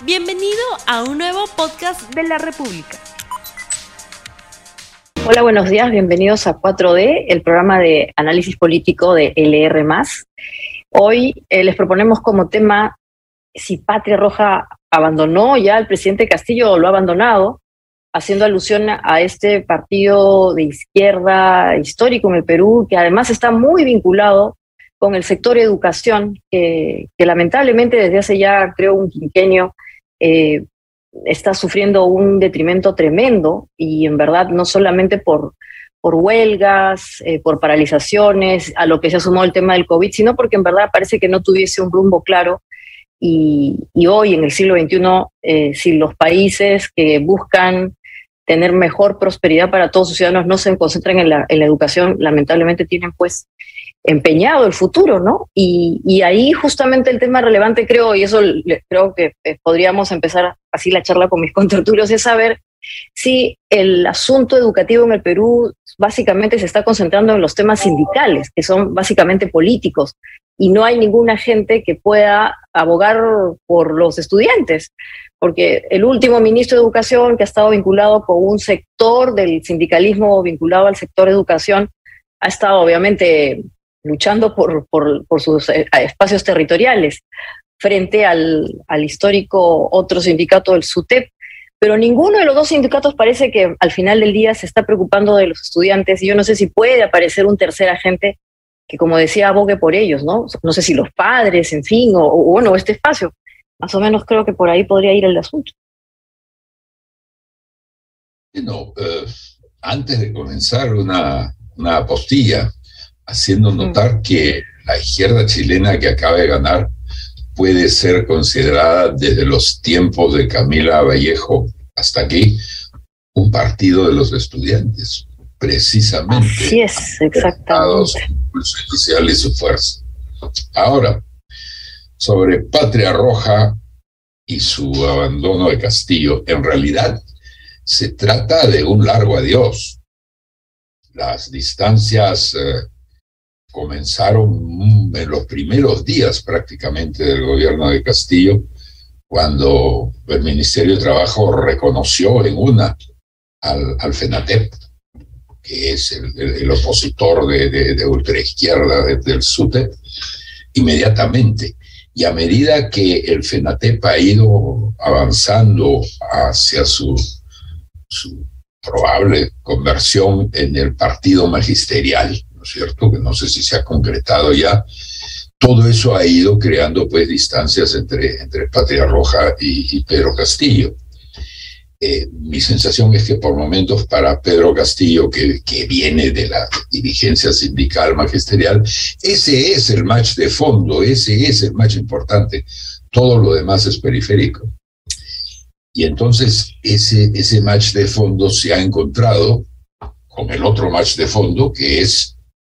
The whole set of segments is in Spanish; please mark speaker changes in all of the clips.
Speaker 1: Bienvenido a un nuevo podcast de la República.
Speaker 2: Hola, buenos días, bienvenidos a 4D, el programa de análisis político de LR+. Hoy les proponemos como tema si Patria Roja abandonó ya al presidente Castillo o lo ha abandonado, haciendo alusión a este partido de izquierda histórico en el Perú, que además está muy vinculado con el sector educación, que lamentablemente desde hace ya, creo, un quinquenio, está sufriendo un detrimento tremendo, y en verdad no solamente por huelgas, por paralizaciones, a lo que se ha sumado el tema del COVID, sino porque en verdad parece que no tuviese un rumbo claro. Y hoy, en el siglo XXI, si los países que buscan tener mejor prosperidad para todos sus ciudadanos no se concentran en la educación, lamentablemente tienen pues empeñado el futuro, ¿no? Y ahí justamente el tema relevante, creo, y eso creo que podríamos empezar así la charla con mis contertulios, es saber si el asunto educativo en el Perú básicamente se está concentrando en los temas sindicales, que son básicamente políticos, y no hay ninguna gente que pueda abogar por los estudiantes, porque el último ministro de Educación, que ha estado vinculado con un sector del sindicalismo vinculado al sector de educación, ha estado obviamente luchando por sus espacios territoriales frente al histórico otro sindicato, el SUTEP, pero ninguno de los dos sindicatos parece que al final del día se está preocupando de los estudiantes, y yo no sé si puede aparecer un tercer agente que, como decía, abogue por ellos, ¿no? No sé si los padres, en fin, o bueno, este espacio. Más o menos creo que por ahí podría ir el asunto.
Speaker 3: Bueno, antes de comenzar una apostilla, haciendo notar que la izquierda chilena que acaba de ganar puede ser considerada desde los tiempos de Camila Vallejo hasta aquí un partido de los estudiantes, precisamente.
Speaker 2: Así es, exactamente.
Speaker 3: Su impulso inicial y su fuerza. Ahora, sobre Patria Roja y su abandono de Castillo, en realidad se trata de un largo adiós. Las distancias comenzaron en los primeros días prácticamente del gobierno de Castillo, cuando el Ministerio de Trabajo reconoció en una al FENATEP, que es el opositor de ultraizquierda del SUTEP, inmediatamente. Y a medida que el FENATEP ha ido avanzando hacia su probable conversión en el partido magisterial, ¿no es cierto? Que no sé si se ha concretado ya. Todo eso ha ido creando pues distancias entre Patria Roja y Pedro Castillo. Mi sensación es que por momentos para Pedro Castillo, que viene de la dirigencia sindical magisterial, ese es el match de fondo, ese es el match importante. Todo lo demás es periférico. Y entonces ese match de fondo se ha encontrado con el otro match de fondo, que es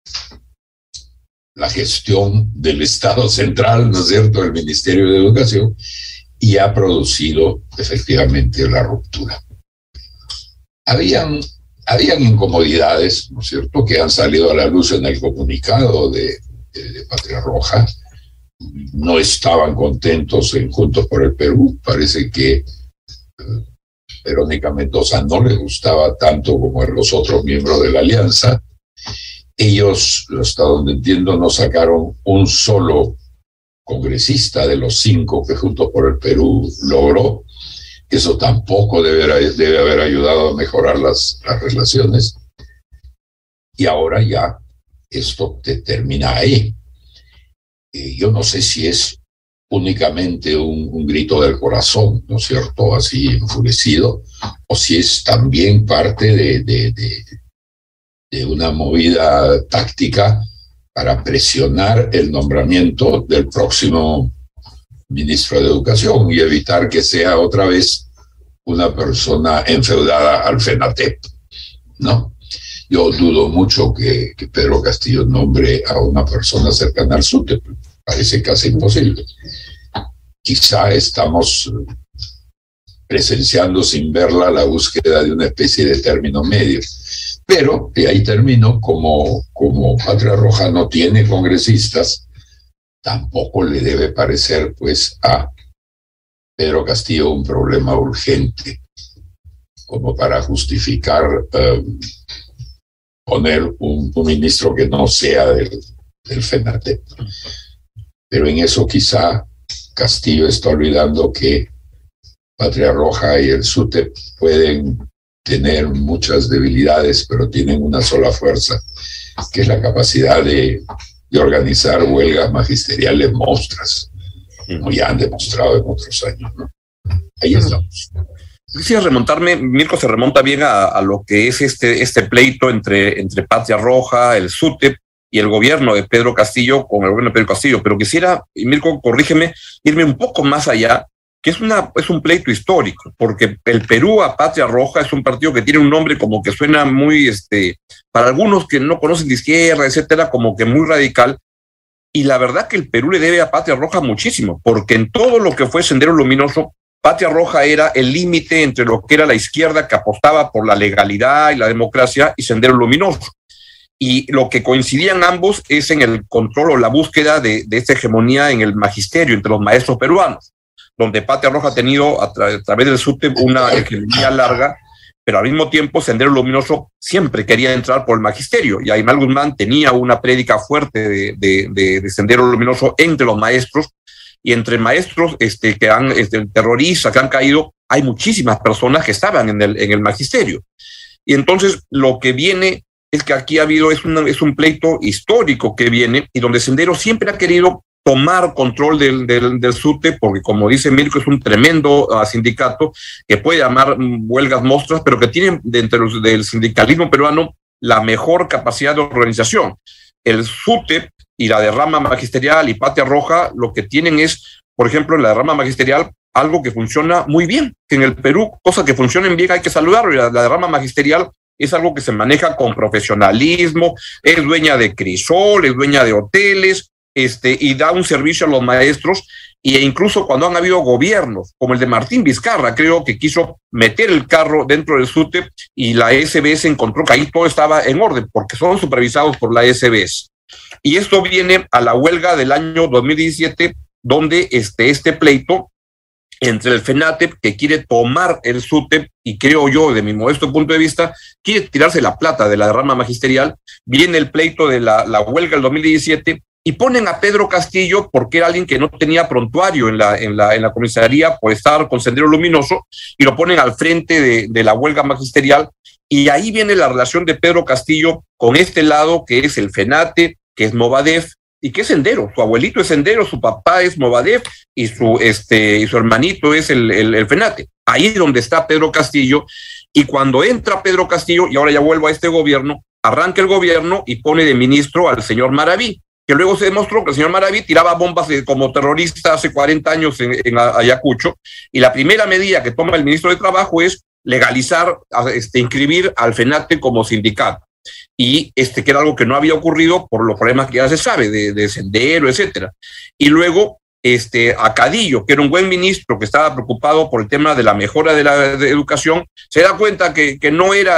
Speaker 3: la gestión del Estado central, ¿no es cierto?, del Ministerio de Educación, y ha producido efectivamente la ruptura. Habían incomodidades, ¿no es cierto?, que han salido a la luz en el comunicado de Patria Roja. No estaban contentos en Juntos por el Perú. Parece que Verónica Mendoza no les gustaba tanto como a los otros miembros de la alianza. Ellos, hasta donde entiendo, no sacaron un solo congresista de los 5 que Juntos por el Perú logró. Eso tampoco debe haber ayudado a mejorar las relaciones. Y ahora ya esto termina ahí. Yo no sé si es únicamente un grito del corazón, ¿no es cierto?, así enfurecido, o si es también parte de una movida táctica para presionar el nombramiento del próximo ministro de Educación y evitar que sea otra vez una persona enfeudada al FENATEP, ¿no? Yo dudo mucho que Pedro Castillo nombre a una persona cercana al SUTEP. Parece casi imposible. Quizá estamos presenciando sin verla la búsqueda de una especie de término medio. Pero, y ahí termino, como Patria Roja no tiene congresistas, tampoco le debe parecer pues a Pedro Castillo un problema urgente como para justificar poner un ministro que no sea del FENATEP. Pero en eso quizá Castillo está olvidando que Patria Roja y el SUTEP pueden tener muchas debilidades, pero tienen una sola fuerza, que es la capacidad de organizar huelgas magisteriales monstruosas, como ya han demostrado en otros años, ¿no? Ahí estamos.
Speaker 4: Quisiera remontarme, Mirko se remonta bien a lo que es este pleito entre Patria Roja, el SUTEP y el gobierno de Pedro Castillo con el gobierno de Pedro Castillo, pero quisiera, y Mirko, corrígeme, irme un poco más allá, que es un pleito histórico, porque el Perú a Patria Roja es un partido que tiene un nombre como que suena muy, para algunos que no conocen de izquierda, etcétera, como que muy radical, y la verdad que el Perú le debe a Patria Roja muchísimo, porque en todo lo que fue Sendero Luminoso, Patria Roja era el límite entre lo que era la izquierda que apostaba por la legalidad y la democracia y Sendero Luminoso. Y lo que coincidían ambos es en el control o la búsqueda de esta hegemonía en el magisterio entre los maestros peruanos, donde Patria Roja ha tenido a través del SUTEP una hegemonía larga, pero al mismo tiempo Sendero Luminoso siempre quería entrar por el magisterio, y Aymal Guzmán tenía una prédica fuerte de Sendero Luminoso entre los maestros, y entre maestros que han terroristas, que han caído, hay muchísimas personas que estaban en el magisterio. Y entonces lo que viene es que aquí ha habido, es un pleito histórico que viene, y donde Sendero siempre ha querido tomar control del SUTEP, porque como dice Mirko, es un tremendo sindicato que puede llamar huelgas monstruosas, pero que tiene dentro del sindicalismo peruano la mejor capacidad de organización. El SUTEP y la derrama magisterial y Patria Roja lo que tienen es, por ejemplo, en la derrama magisterial, algo que funciona muy bien, que en el Perú, cosas que funcionen bien hay que saludarlo, y la derrama magisterial es algo que se maneja con profesionalismo, es dueña de Crisol, es dueña de hoteles, y da un servicio a los maestros, e incluso cuando han habido gobiernos, como el de Martín Vizcarra, creo que quiso meter el carro dentro del SUTEP, y la SBS encontró que ahí todo estaba en orden, porque son supervisados por la SBS. Y esto viene a la huelga del año 2017, donde este pleito entre el FENATEP, que quiere tomar el SUTEP, y creo yo, de mi modesto punto de vista, quiere tirarse la plata de la derrama magisterial, viene el pleito de la huelga del 2017, y ponen a Pedro Castillo porque era alguien que no tenía prontuario en la comisaría por estar con Sendero Luminoso, y lo ponen al frente de la huelga magisterial, y ahí viene la relación de Pedro Castillo con este lado que es el FENATEP, que es Movadef y que es Sendero. Su abuelito es Sendero, su papá es Movadef y su hermanito es el FENATEP. Ahí es donde está Pedro Castillo, y cuando entra Pedro Castillo, y ahora ya vuelvo a este gobierno, arranca el gobierno y pone de ministro al señor Maraví, que luego se demostró que el señor Maraví tiraba bombas como terrorista hace 40 años en Ayacucho, y la primera medida que toma el ministro de Trabajo es legalizar, inscribir al FENATEP como sindicato, y que era algo que no había ocurrido por los problemas que ya se sabe de Sendero, etcétera. Y luego a Cadillo, que era un buen ministro que estaba preocupado por el tema de la mejora de la educación, se da cuenta que no era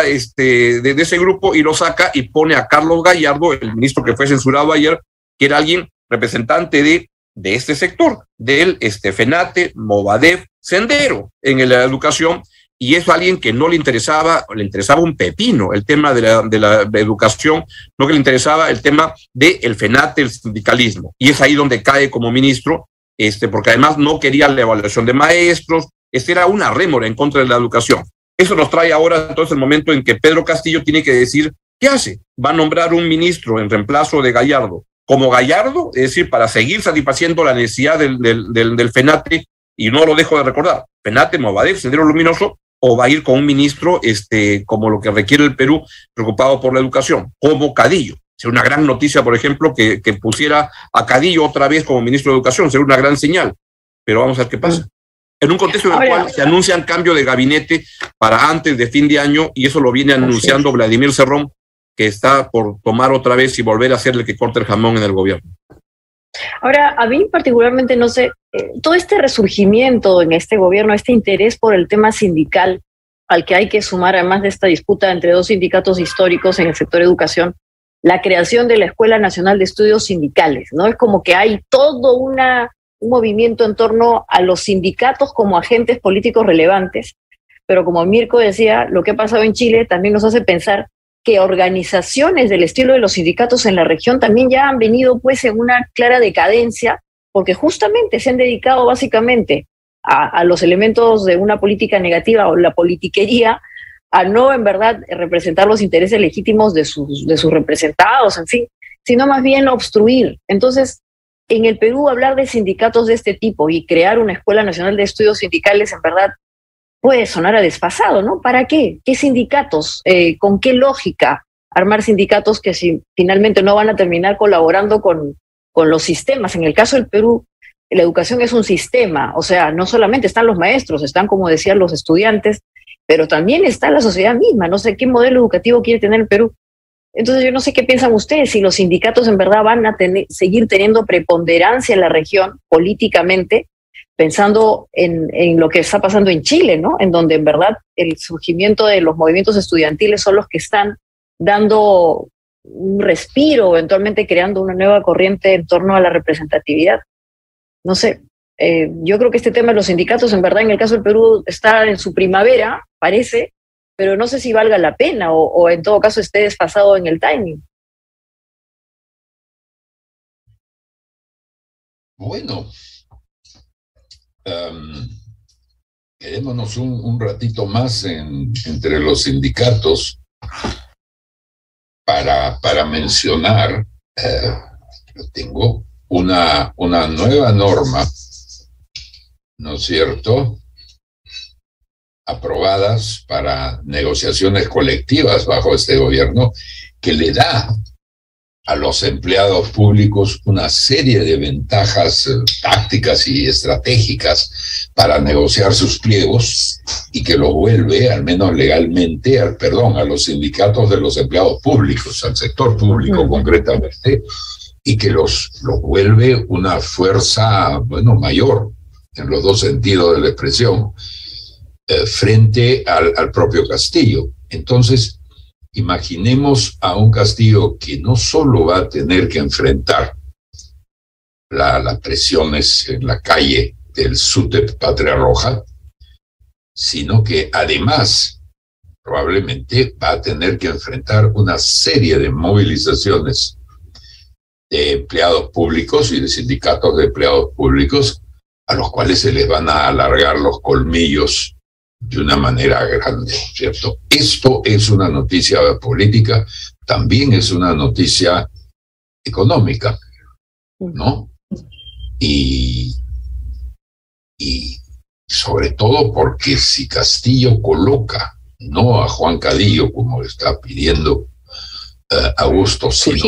Speaker 4: de ese grupo, y lo saca y pone a Carlos Gallardo, el ministro que fue censurado ayer, que era alguien representante de este sector, del FENATEP, Movadef, Sendero en la educación, y es alguien que no le interesaba un pepino el tema de la educación, no que le interesaba el tema del FENATEP, el sindicalismo, y es ahí donde cae como ministro, porque además no quería la evaluación de maestros, era una rémora en contra de la educación. Eso nos trae ahora entonces el momento en que Pedro Castillo tiene que decir qué hace. Va a nombrar un ministro en reemplazo de Gallardo, como Gallardo, es decir, para seguir satisfaciendo la necesidad del FENATEP, y no lo dejo de recordar, FENATEP, Movadef, Sendero Luminoso, o va a ir con un ministro como lo que requiere el Perú, preocupado por la educación, como Cadillo. Sería una gran noticia, por ejemplo, que pusiera a Cadillo otra vez como ministro de Educación, sería una gran señal, pero vamos a ver qué pasa. En un contexto en el cual se anuncian cambio de gabinete para antes de fin de año, y eso lo viene anunciando Vladimir Cerrón, que está por tomar otra vez y volver a ser el que corte el jamón en el gobierno.
Speaker 2: Ahora, a mí particularmente, no sé, todo este resurgimiento en este gobierno, este interés por el tema sindical, al que hay que sumar, además de esta disputa entre dos sindicatos históricos en el sector educación, la creación de la Escuela Nacional de Estudios Sindicales, ¿no? Es como que hay todo una un movimiento en torno a los sindicatos como agentes políticos relevantes, pero como Mirko decía, lo que ha pasado en Chile también nos hace pensar que organizaciones del estilo de los sindicatos en la región también ya han venido pues en una clara decadencia, porque justamente se han dedicado básicamente a los elementos de una política negativa o la politiquería, a no en verdad representar los intereses legítimos de sus representados, en fin, sino más bien obstruir. Entonces, en el Perú hablar de sindicatos de este tipo y crear una Escuela Nacional de Estudios Sindicales en verdad puede sonar a desfasado, ¿no? ¿Para qué? ¿Qué sindicatos? ¿Con qué lógica armar sindicatos que finalmente no van a terminar colaborando con los sistemas? En el caso del Perú, la educación es un sistema, o sea, no solamente están los maestros, están, como decían, los estudiantes, pero también está la sociedad misma. No sé qué modelo educativo quiere tener el Perú. Entonces yo no sé qué piensan ustedes, si los sindicatos en verdad van a seguir teniendo preponderancia en la región políticamente, pensando en lo que está pasando en Chile, ¿no? En donde en verdad el surgimiento de los movimientos estudiantiles son los que están dando un respiro, eventualmente creando una nueva corriente en torno a la representatividad. No sé, yo creo que este tema de los sindicatos en verdad en el caso del Perú está en su primavera, parece, pero no sé si valga la pena o en todo caso esté desfasado en el timing.
Speaker 3: Bueno, quedémonos un ratito más entre los sindicatos para mencionar, tengo una nueva norma, ¿no es cierto?, aprobadas para negociaciones colectivas bajo este gobierno, que le da a los empleados públicos una serie de ventajas tácticas y estratégicas para negociar sus pliegos y que lo vuelve, al menos legalmente, a los sindicatos de los empleados públicos, al sector público concretamente, y que los vuelve una fuerza, mayor, en los dos sentidos de la expresión, frente al propio Castillo. Entonces, imaginemos a un Castillo que no solo va a tener que enfrentar las presiones en la calle del SUTEP Patria Roja, sino que además probablemente va a tener que enfrentar una serie de movilizaciones de empleados públicos y de sindicatos de empleados públicos a los cuales se les van a alargar los colmillos de una manera grande, ¿cierto? Esto es una noticia política, también es una noticia económica, ¿no? Y sobre todo porque si Castillo coloca, no a Juan Cadillo, como está pidiendo Augusto, sino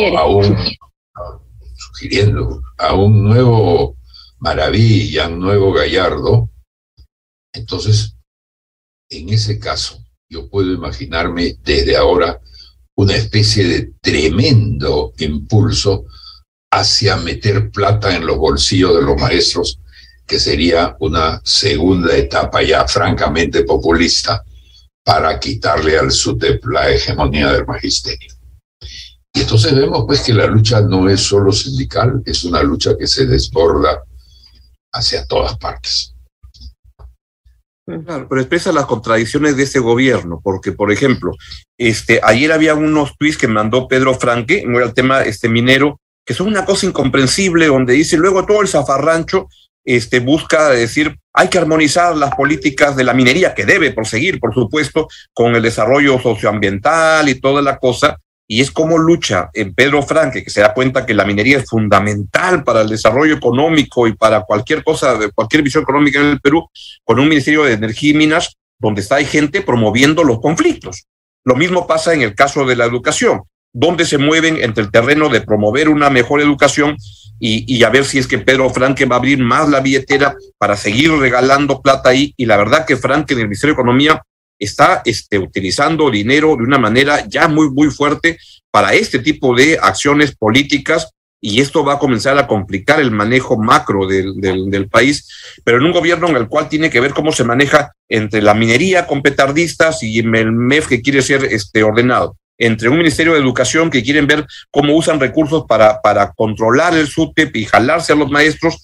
Speaker 3: sugiriendo a un nuevo Maravilla, un nuevo Gallardo, entonces, en ese caso, yo puedo imaginarme desde ahora una especie de tremendo impulso hacia meter plata en los bolsillos de los maestros, que sería una segunda etapa ya francamente populista para quitarle al SUTEP la hegemonía del magisterio. Y entonces vemos pues que la lucha no es solo sindical, es una lucha que se desborda hacia todas partes.
Speaker 4: Claro, pero expresa las contradicciones de ese gobierno, porque, por ejemplo, ayer había unos tweets que mandó Pedro Franque, no era el tema minero, que son una cosa incomprensible, donde dice, luego todo el zafarrancho busca decir, hay que armonizar las políticas de la minería, que debe proseguir, por supuesto, con el desarrollo socioambiental y toda la cosa, y es como lucha en Pedro Franque, que se da cuenta que la minería es fundamental para el desarrollo económico y para cualquier cosa, cualquier visión económica en el Perú, con un Ministerio de Energía y Minas donde hay gente promoviendo los conflictos. Lo mismo pasa en el caso de la educación, donde se mueven entre el terreno de promover una mejor educación y a ver si es que Pedro Franque va a abrir más la billetera para seguir regalando plata ahí, y la verdad que Franque en el Ministerio de Economía está utilizando dinero de una manera ya muy, muy fuerte para este tipo de acciones políticas, y esto va a comenzar a complicar el manejo macro del país, pero en un gobierno en el cual tiene que ver cómo se maneja entre la minería con petardistas y el MEF que quiere ser ordenado, entre un Ministerio de Educación que quieren ver cómo usan recursos para controlar el SUTEP y jalarse a los maestros,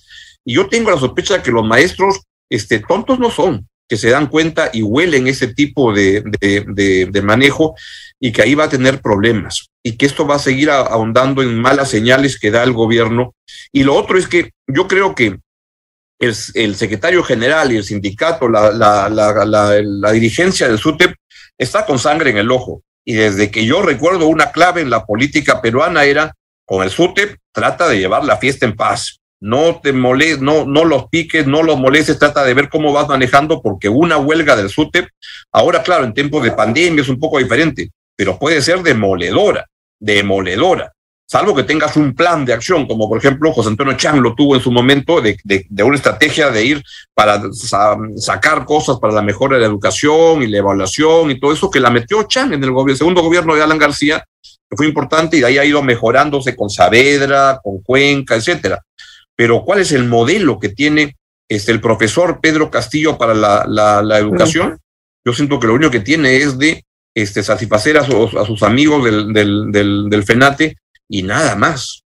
Speaker 4: Y yo tengo la sospecha de que los maestros tontos no son, que se dan cuenta y huelen ese tipo de manejo y que ahí va a tener problemas y que esto va a seguir ahondando en malas señales que da el gobierno. Y lo otro es que yo creo que el secretario general y el sindicato, la dirigencia del SUTEP está con sangre en el ojo. Y desde que yo recuerdo, una clave en la política peruana era, con el SUTEP, trata de llevar la fiesta en paz. No te molestes, no los piques, no los molestes, trata de ver cómo vas manejando, porque una huelga del SUTEP, ahora claro, en tiempos de pandemia es un poco diferente, pero puede ser demoledora, salvo que tengas un plan de acción, como por ejemplo José Antonio Chang lo tuvo en su momento, de una estrategia de ir para sacar cosas para la mejora de la educación y la evaluación y todo eso, que la metió Chang en el segundo gobierno de Alan García, que fue importante, y de ahí ha ido mejorándose con Saavedra, con Cuenca, etcétera. Pero ¿cuál es el modelo que tiene el profesor Pedro Castillo para la educación? Yo siento que lo único que tiene es de satisfacer a sus amigos del FENATE y nada más.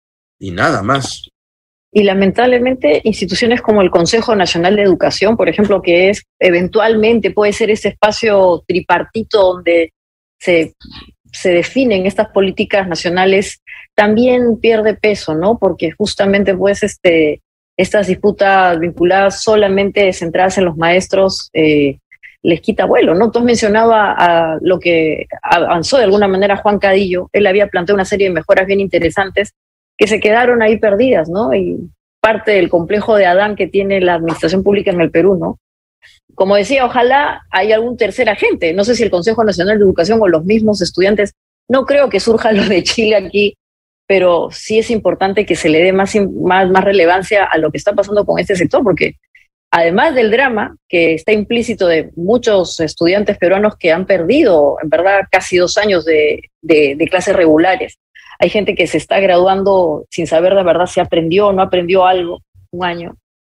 Speaker 2: Y lamentablemente instituciones como el Consejo Nacional de Educación, por ejemplo, que es eventualmente puede ser ese espacio tripartito donde se definen estas políticas nacionales, también pierde peso, ¿no? Porque justamente pues estas disputas vinculadas solamente centradas en los maestros les quita vuelo, ¿no? Tú has mencionado a lo que avanzó de alguna manera Juan Cadillo. Él había planteado una serie de mejoras bien interesantes que se quedaron ahí perdidas, ¿no? Y parte del complejo de Adán que tiene la administración pública en el Perú, ¿no? Como decía, ojalá haya algún tercer agente, no sé si el Consejo Nacional de Educación o los mismos estudiantes, no creo que surja lo de Chile aquí, pero sí es importante que se le dé más relevancia a lo que está pasando con este sector, porque además del drama que está implícito de muchos estudiantes peruanos que han perdido, en verdad, casi 2 años de clases regulares, hay gente que se está graduando sin saber de verdad si aprendió o no aprendió algo, 1 año.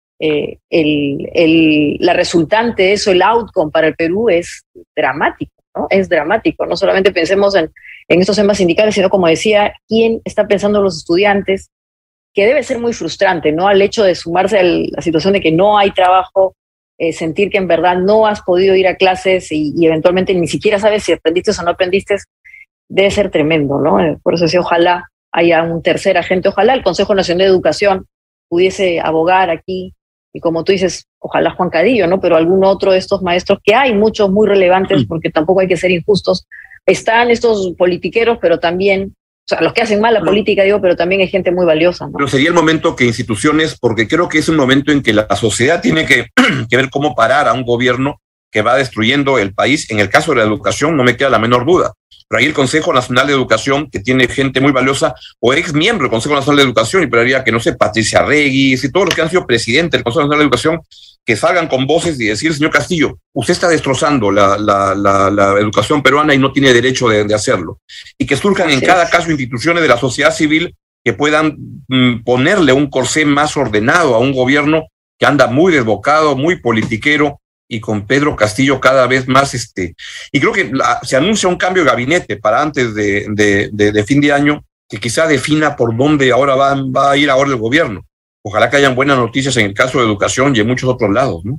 Speaker 2: La resultante de eso, el outcome para el Perú es dramático, ¿no? Es dramático. No solamente pensemos en estos temas sindicales, sino, como decía, quién está pensando en los estudiantes, que debe ser muy frustrante, ¿no? Al hecho de sumarse a la situación de que no hay trabajo, sentir que en verdad no has podido ir a clases y eventualmente ni siquiera sabes si aprendiste o no aprendiste, debe ser tremendo, ¿no? Por eso decía, ojalá haya un tercer agente, ojalá el Consejo Nacional de Educación pudiese abogar aquí, y como tú dices, ojalá Juan Cadillo, ¿no? Pero algún otro de estos maestros, que hay muchos muy relevantes, porque tampoco hay que ser injustos. Están estos politiqueros, pero también, o sea, los que hacen mal la política, digo, pero también hay gente muy valiosa, ¿no?
Speaker 4: Pero sería el momento que instituciones, porque creo que es un momento en que la sociedad tiene que ver cómo parar a un gobierno que va destruyendo el país. En el caso de la educación no me queda la menor duda. Pero ahí el Consejo Nacional de Educación, que tiene gente muy valiosa, o ex miembro del Consejo Nacional de Educación, y esperaría que, no sé, Patricia Regis y todos los que han sido presidentes del Consejo Nacional de Educación, que salgan con voces y decir, señor Castillo, usted está destrozando la educación peruana y no tiene derecho de hacerlo. Y que surjan en cada caso instituciones de la sociedad civil que puedan ponerle un corsé más ordenado a un gobierno que anda muy desbocado, muy politiquero, y con Pedro Castillo cada vez más y creo que se anuncia un cambio de gabinete para antes de fin de año, que quizá defina por dónde ahora va a ir ahora el gobierno. Ojalá que hayan buenas noticias en el caso de educación y en muchos otros lados, ¿no?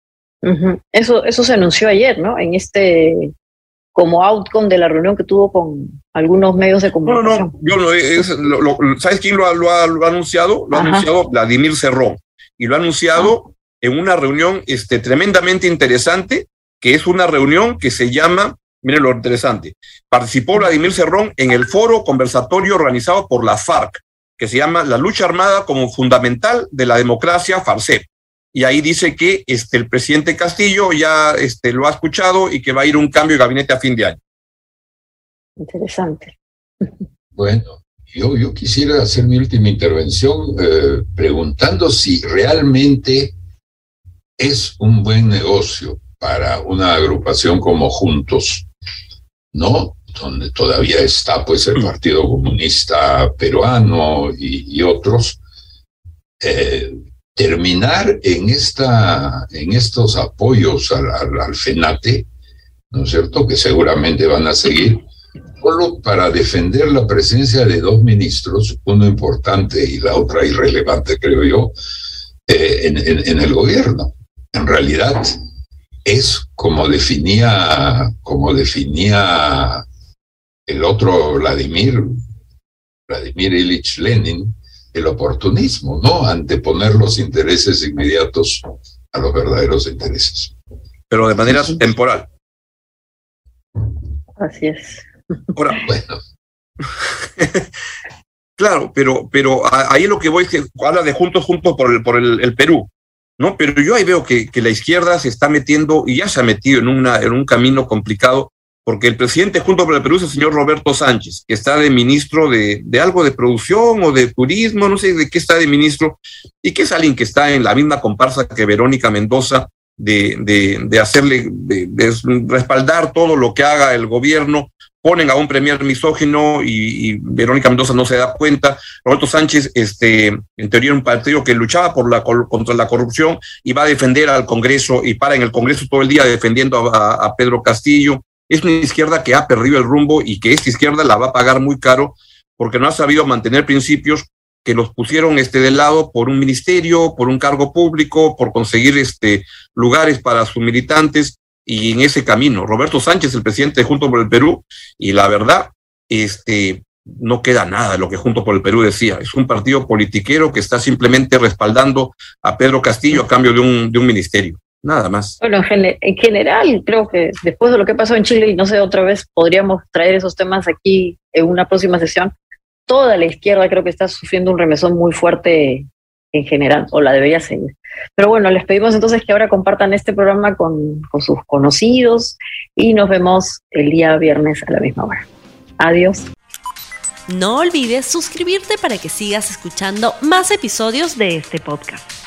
Speaker 2: Eso se anunció ayer, ¿no? En como outcome de la reunión que tuvo con algunos medios de comunicación.
Speaker 4: ¿Sabes quién lo ha anunciado? Lo ha anunciado Vladimir Cerrón, y lo ha anunciado en una reunión tremendamente interesante, que es una reunión que se llama, miren lo interesante, participó Vladimir Cerrón en el foro conversatorio organizado por la FARC, que se llama La lucha armada como fundamental de la democracia, FARCEP. Y ahí dice que el presidente Castillo ya lo ha escuchado y que va a ir un cambio de gabinete a fin de año.
Speaker 2: Interesante.
Speaker 3: Bueno, yo quisiera hacer mi última intervención preguntando si realmente es un buen negocio para una agrupación como Juntos, ¿no? Donde todavía está pues el Partido Comunista Peruano y otros, terminar en estos apoyos al FENATE, ¿no es cierto?, que seguramente van a seguir, solo para defender la presencia de 2 ministros, uno importante y la otra irrelevante, creo yo, en el gobierno. En realidad es como definía el otro Vladimir Ilich Lenin, el oportunismo, ¿no? Anteponer los intereses inmediatos a los verdaderos intereses.
Speaker 4: Pero de manera temporal.
Speaker 2: Así es.
Speaker 4: Ahora, bueno. Claro, pero ahí lo que voy es que habla de juntos por el Perú, ¿no? Pero yo ahí veo que la izquierda se está metiendo, y ya se ha metido en un camino complicado, porque el presidente Juntos por el Perú es el señor Roberto Sánchez, que está de ministro de algo de producción o de turismo, no sé de qué está de ministro, y que es alguien que está en la misma comparsa que Verónica Mendoza, de hacerle, de respaldar todo lo que haga el gobierno. Ponen a un premier misógino y Verónica Mendoza no se da cuenta. Roberto Sánchez, en teoría, era un partido que luchaba contra la corrupción y va a defender al Congreso y para en el Congreso todo el día defendiendo a Pedro Castillo. Es una izquierda que ha perdido el rumbo y que esta izquierda la va a pagar muy caro porque no ha sabido mantener principios que los pusieron de lado por un ministerio, por un cargo público, por conseguir lugares para sus militantes. Y en ese camino, Roberto Sánchez, el presidente de Juntos por el Perú, y la verdad, no queda nada de lo que Juntos por el Perú decía. Es un partido politiquero que está simplemente respaldando a Pedro Castillo a cambio de un ministerio. Nada más.
Speaker 2: Bueno, en general, creo que después de lo que pasó en Chile, y no sé, otra vez podríamos traer esos temas aquí en una próxima sesión, toda la izquierda creo que está sufriendo un remesón muy fuerte en general, o la debería seguir. Pero bueno, les pedimos entonces que ahora compartan este programa con sus conocidos y nos vemos el día viernes a la misma hora. Adiós.
Speaker 1: No olvides suscribirte para que sigas escuchando más episodios de este podcast.